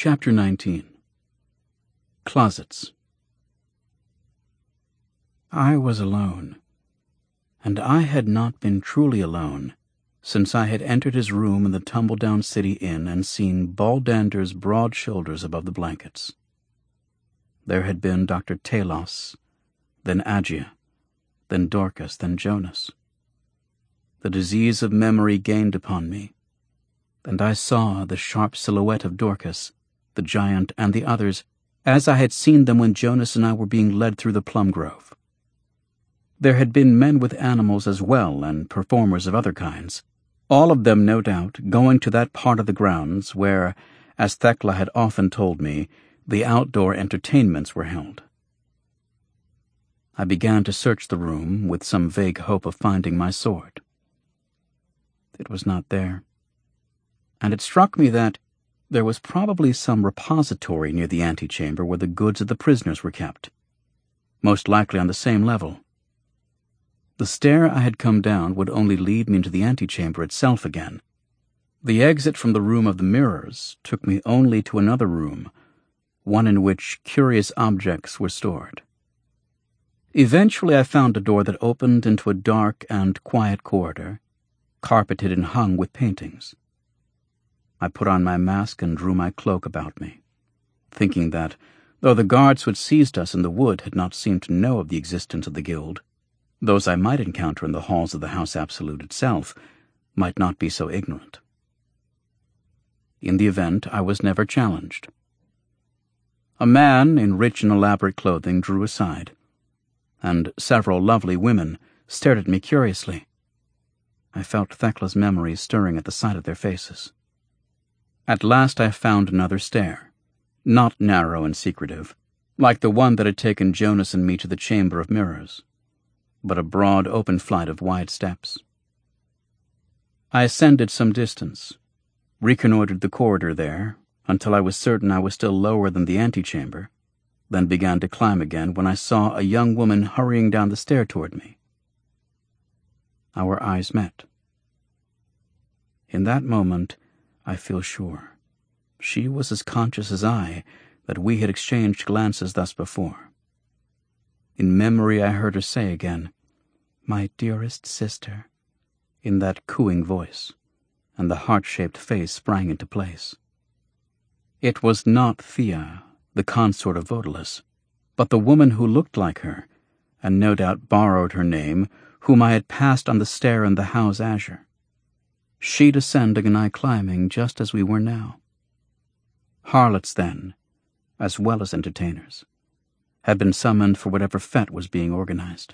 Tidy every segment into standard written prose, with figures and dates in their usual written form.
Chapter 19. Closets. I was alone, and I had not been truly alone since I had entered his room in the tumble-down City Inn and seen Baldander's broad shoulders above the blankets. There had been Dr. Talos, then Agia, then Dorcas, then Jonas. The disease of memory gained upon me, and I saw the sharp silhouette of Dorcas, the giant, and the others, as I had seen them when Jonas and I were being led through the plum grove. There had been men with animals as well, and performers of other kinds, all of them, no doubt, going to that part of the grounds where, as Thekla had often told me, the outdoor entertainments were held. I began to search the room with some vague hope of finding my sword. It was not there, and it struck me that there was probably some repository near the antechamber where the goods of the prisoners were kept, most likely on the same level. The stair I had come down would only lead me into the antechamber itself again. The exit from the room of the mirrors took me only to another room, one in which curious objects were stored. Eventually I found a door that opened into a dark and quiet corridor, carpeted and hung with paintings. I put on my mask and drew my cloak about me, thinking that, though the guards who had seized us in the wood had not seemed to know of the existence of the guild, those I might encounter in the halls of the House Absolute itself might not be so ignorant. In the event, I was never challenged. A man in rich and elaborate clothing drew aside, and several lovely women stared at me curiously. I felt Thekla's memories stirring at the sight of their faces. At last I found another stair, not narrow and secretive, like the one that had taken Jonas and me to the Chamber of Mirrors, but a broad open flight of wide steps. I ascended some distance, reconnoitered the corridor there until I was certain I was still lower than the antechamber, then began to climb again when I saw a young woman hurrying down the stair toward me. Our eyes met. In that moment, I feel sure, she was as conscious as I that we had exchanged glances thus before. In memory I heard her say again, "My dearest sister," in that cooing voice, and the heart-shaped face sprang into place. It was not Thea, the consort of Vodalus, but the woman who looked like her, and no doubt borrowed her name, whom I had passed on the stair in the House Azure. She descending and I climbing just as we were now. Harlots, then, as well as entertainers, had been summoned for whatever fete was being organized.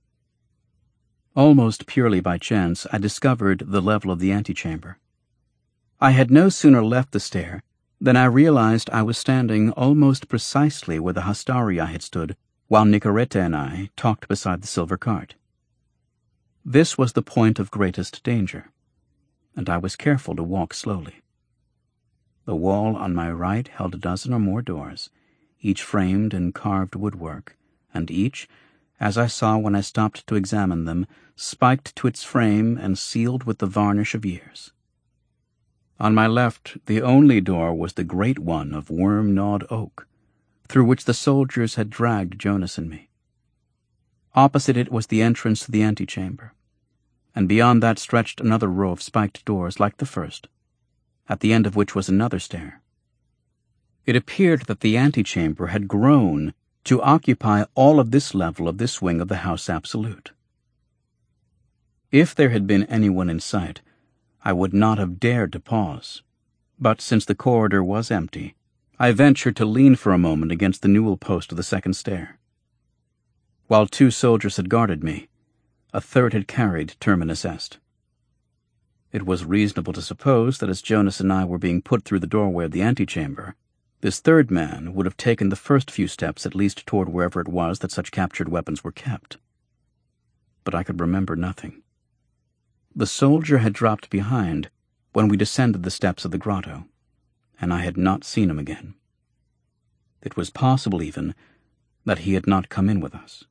Almost purely by chance, I discovered the level of the antechamber. I had no sooner left the stair than I realized I was standing almost precisely where the Hastaria had stood while Nicoretta and I talked beside the silver cart. This was the point of greatest danger, and I was careful to walk slowly. The wall on my right held a dozen or more doors, each framed in carved woodwork, and each, as I saw when I stopped to examine them, spiked to its frame and sealed with the varnish of years. On my left, the only door was the great one of worm-gnawed oak, through which the soldiers had dragged Jonas and me. Opposite it was the entrance to the antechamber, and beyond that stretched another row of spiked doors like the first, at the end of which was another stair. It appeared that the antechamber had grown to occupy all of this level of this wing of the House Absolute. If there had been anyone in sight, I would not have dared to pause, but since the corridor was empty, I ventured to lean for a moment against the newel post of the second stair. While 2 soldiers had guarded me, a third had carried Terminus Est. It was reasonable to suppose that as Jonas and I were being put through the doorway of the antechamber, this third man would have taken the first few steps at least toward wherever it was that such captured weapons were kept. But I could remember nothing. The soldier had dropped behind when we descended the steps of the grotto, and I had not seen him again. It was possible, even, that he had not come in with us.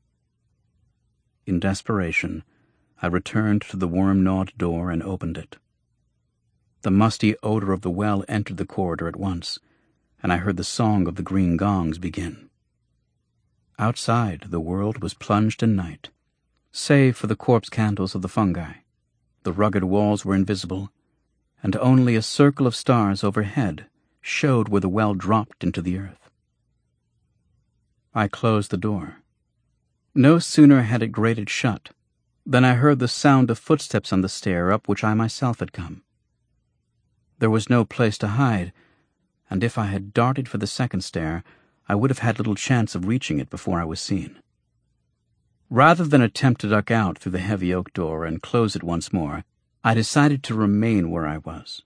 In desperation, I returned to the worm-gnawed door and opened it. The musty odor of the well entered the corridor at once, and I heard the song of the green gongs begin. Outside, the world was plunged in night, save for the corpse candles of the fungi. The rugged walls were invisible, and only a circle of stars overhead showed where the well dropped into the earth. I closed the door. No sooner had it grated shut than I heard the sound of footsteps on the stair up which I myself had come. There was no place to hide, and if I had darted for the second stair, I would have had little chance of reaching it before I was seen. Rather than attempt to duck out through the heavy oak door and close it once more, I decided to remain where I was.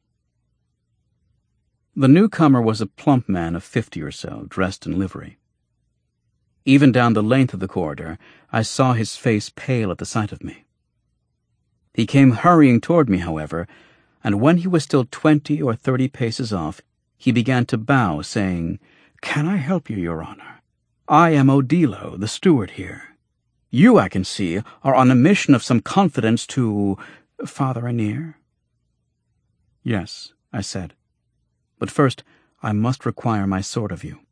The newcomer was a plump man of 50 or so, dressed in livery. Even down the length of the corridor, I saw his face pale at the sight of me. He came hurrying toward me, however, and when he was still 20 or 30 paces off, he began to bow, saying, "Can I help you, Your Honor? I am Odilo, the steward here. You, I can see, are on a mission of some confidence to Father Anir." "Yes," I said, "but first I must require my sword of you."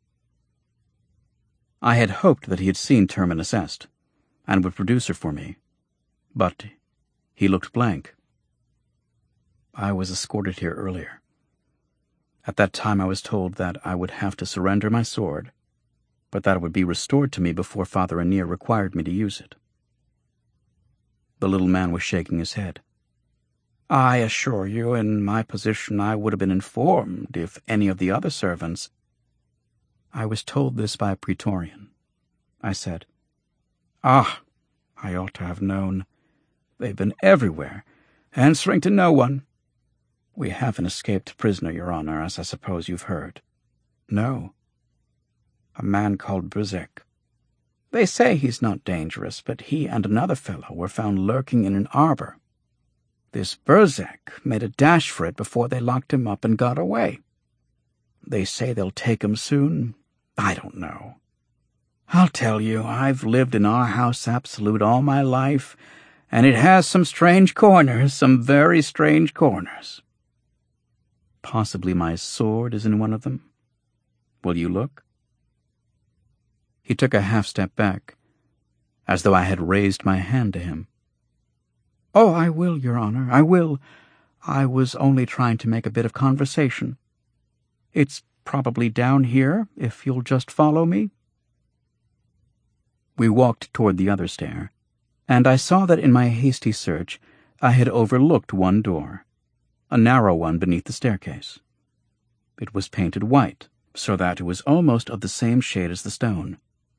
I had hoped that he had seen Terminus Est, and would produce her for me, but he looked blank. "I was escorted here earlier. At that time I was told that I would have to surrender my sword, but that it would be restored to me before Father Anir required me to use it." The little man was shaking his head. "I assure you, in my position I would have been informed if any of the other servants—" "I was told this by a Praetorian," I said. "Ah, I ought to have known. They've been everywhere, answering to no one. We have an escaped prisoner, Your Honor, as I suppose you've heard." "No." "A man called Berzek. They say he's not dangerous, but he and another fellow were found lurking in an arbor. This Berzek made a dash for it before they locked him up and got away. They say they'll take him soon. I don't know. I'll tell you, I've lived in our house absolute all my life, and it has some strange corners, some very strange corners." "Possibly my sword is in one of them. Will you look?" He took a half-step back, as though I had raised my hand to him. "Oh, I will, Your Honor, I will. I was only trying to make a bit of conversation. It's probably down here, if you'll just follow me." We walked toward the other stair, and I saw that in my hasty search I had overlooked one door, a narrow one beneath the staircase. It was painted white, so that it was almost of the same shade as the stone.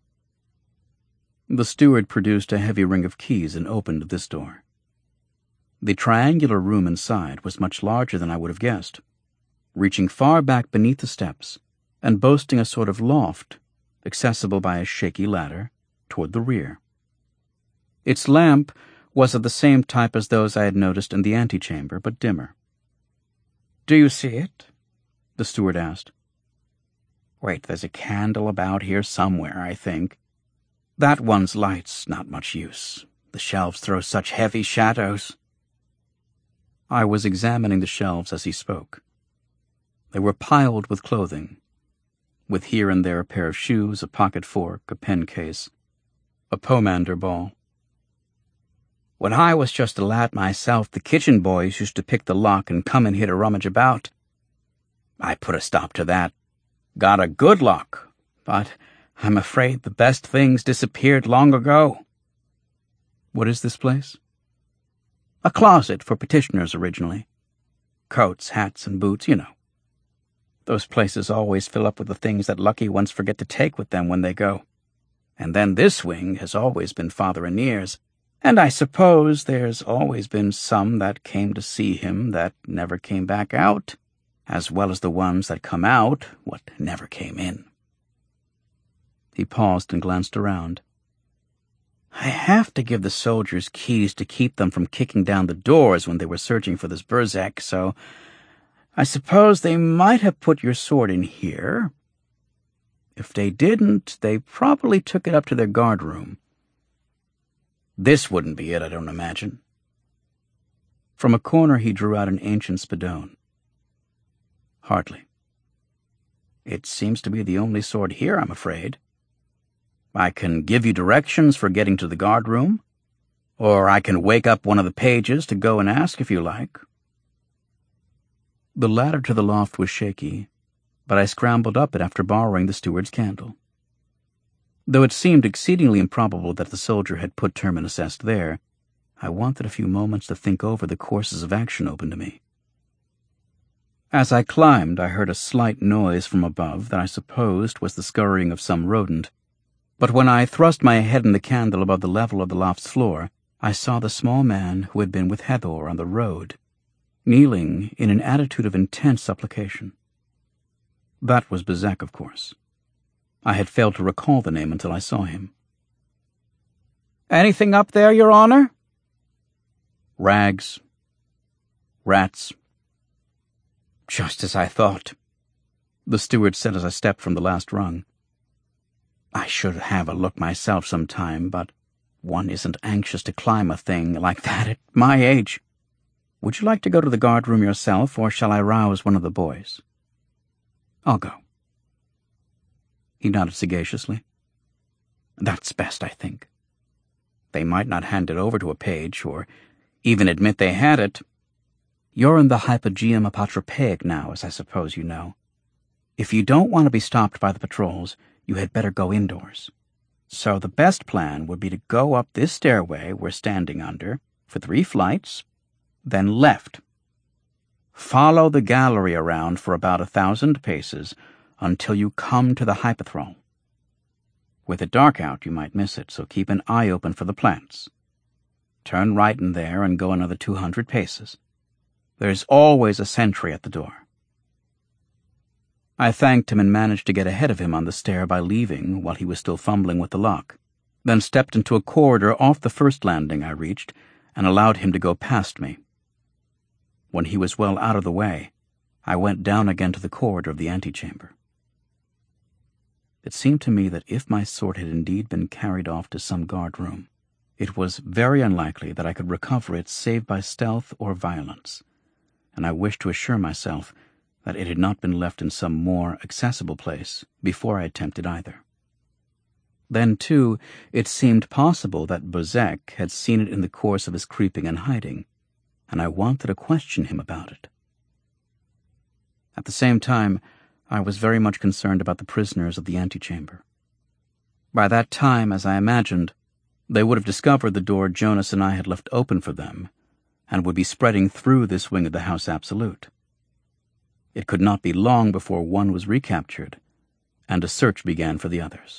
The steward produced a heavy ring of keys and opened this door. The triangular room inside was much larger than I would have guessed, reaching far back beneath the steps and boasting a sort of loft, accessible by a shaky ladder, toward the rear. Its lamp was of the same type as those I had noticed in the antechamber, but dimmer. "Do you see it?" the steward asked. "Wait, there's a candle about here somewhere, I think. That one's light's not much use. The shelves throw such heavy shadows." I was examining the shelves as he spoke. They were piled with clothing, with here and there a pair of shoes, a pocket fork, a pen case, a pomander ball. "When I was just a lad myself, the kitchen boys used to pick the lock and come in here to rummage about. I put a stop to that. Got a good lock, but I'm afraid the best things disappeared long ago." "What is this place?" "A closet for petitioners originally. Coats, hats, and boots, you know. Those places always fill up with the things that lucky ones forget to take with them when they go. And then this wing has always been Father Anir's, and I suppose there's always been some that came to see him that never came back out, as well as the ones that come out what never came in." He paused and glanced around. "I have to give the soldiers keys to keep them from kicking down the doors when they were searching for this Berzek, so I suppose they might have put your sword in here. If they didn't, they probably took it up to their guard room. This wouldn't be it, I don't imagine." From a corner he drew out an ancient spadone. "Hardly. It seems to be the only sort here, I'm afraid. I can give you directions for getting to the guardroom, or I can wake up one of the pages to go and ask if you like." The ladder to the loft was shaky, but I scrambled up it after borrowing the steward's candle. Though it seemed exceedingly improbable that the soldier had put Terminus Est there, I wanted a few moments to think over the courses of action open to me. As I climbed, I heard a slight noise from above that I supposed was the scurrying of some rodent, but when I thrust my head in the candle above the level of the loft's floor, I saw the small man who had been with Hathor on the road, kneeling in an attitude of intense supplication. That was Bezek, of course. I had failed to recall the name until I saw him. "Anything up there, Your Honor?" "Rags. Rats." "Just as I thought," the steward said as I stepped from the last rung. "I should have a look myself sometime, but one isn't anxious to climb a thing like that at my age. Would you like to go to the guardroom yourself, or shall I rouse one of the boys?" "I'll go." He nodded sagaciously. "That's best, I think. They might not hand it over to a page, or even admit they had it. You're in the Hypogeum Apotropaic now, as I suppose you know. If you don't want to be stopped by the patrols, you had better go indoors. So the best plan would be to go up this stairway we're standing under for 3 flights, then left. Follow the gallery around for about 1,000 paces until you come to the Hypothrol. With it dark out, you might miss it, so keep an eye open for the plants. Turn right in there and go another 200 paces. There's always a sentry at the door." I thanked him and managed to get ahead of him on the stair by leaving while he was still fumbling with the lock, then stepped into a corridor off the first landing I reached and allowed him to go past me. When he was well out of the way, I went down again to the corridor of the antechamber. It seemed to me that if my sword had indeed been carried off to some guard room, it was very unlikely that I could recover it save by stealth or violence, and I wished to assure myself that it had not been left in some more accessible place before I attempted either. Then, too, it seemed possible that Bezek had seen it in the course of his creeping and hiding, and I wanted to question him about it. At the same time, I was very much concerned about the prisoners of the antechamber. By that time, as I imagined, they would have discovered the door Jonas and I had left open for them, and would be spreading through this wing of the House Absolute. It could not be long before one was recaptured, and a search began for the others.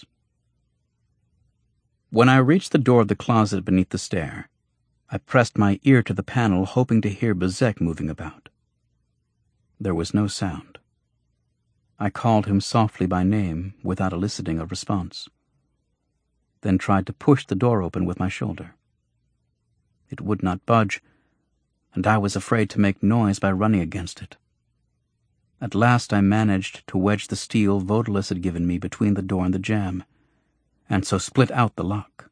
When I reached the door of the closet beneath the stair, I pressed my ear to the panel, hoping to hear Bezek moving about. There was no sound. I called him softly by name without eliciting a response, then tried to push the door open with my shoulder. It would not budge, and I was afraid to make noise by running against it. At last I managed to wedge the steel Vodalis had given me between the door and the jamb, and so split out the lock.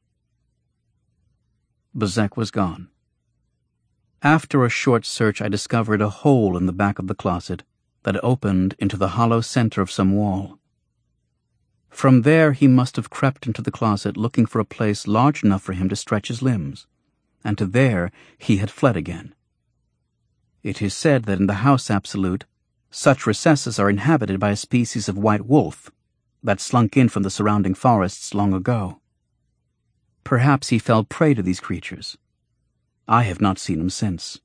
Bezek was gone. After a short search, I discovered a hole in the back of the closet that opened into the hollow center of some wall. From there he must have crept into the closet looking for a place large enough for him to stretch his limbs, and to there he had fled again. It is said that in the House Absolute, such recesses are inhabited by a species of white wolf that slunk in from the surrounding forests long ago. Perhaps he fell prey to these creatures. I have not seen him since.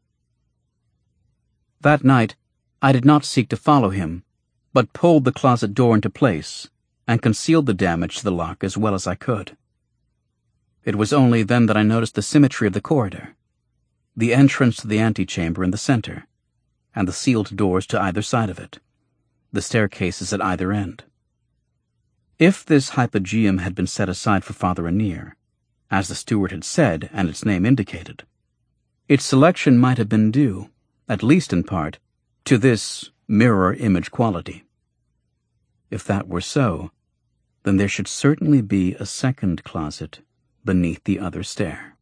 That night, I did not seek to follow him, but pulled the closet door into place and concealed the damage to the lock as well as I could. It was only then that I noticed the symmetry of the corridor, the entrance to the antechamber in the center, and the sealed doors to either side of it, the staircases at either end. If this hypogeum had been set aside for Father Anir, as the steward had said and its name indicated, its selection might have been due, at least in part, to this mirror image quality. If that were so, then there should certainly be a second closet beneath the other stair.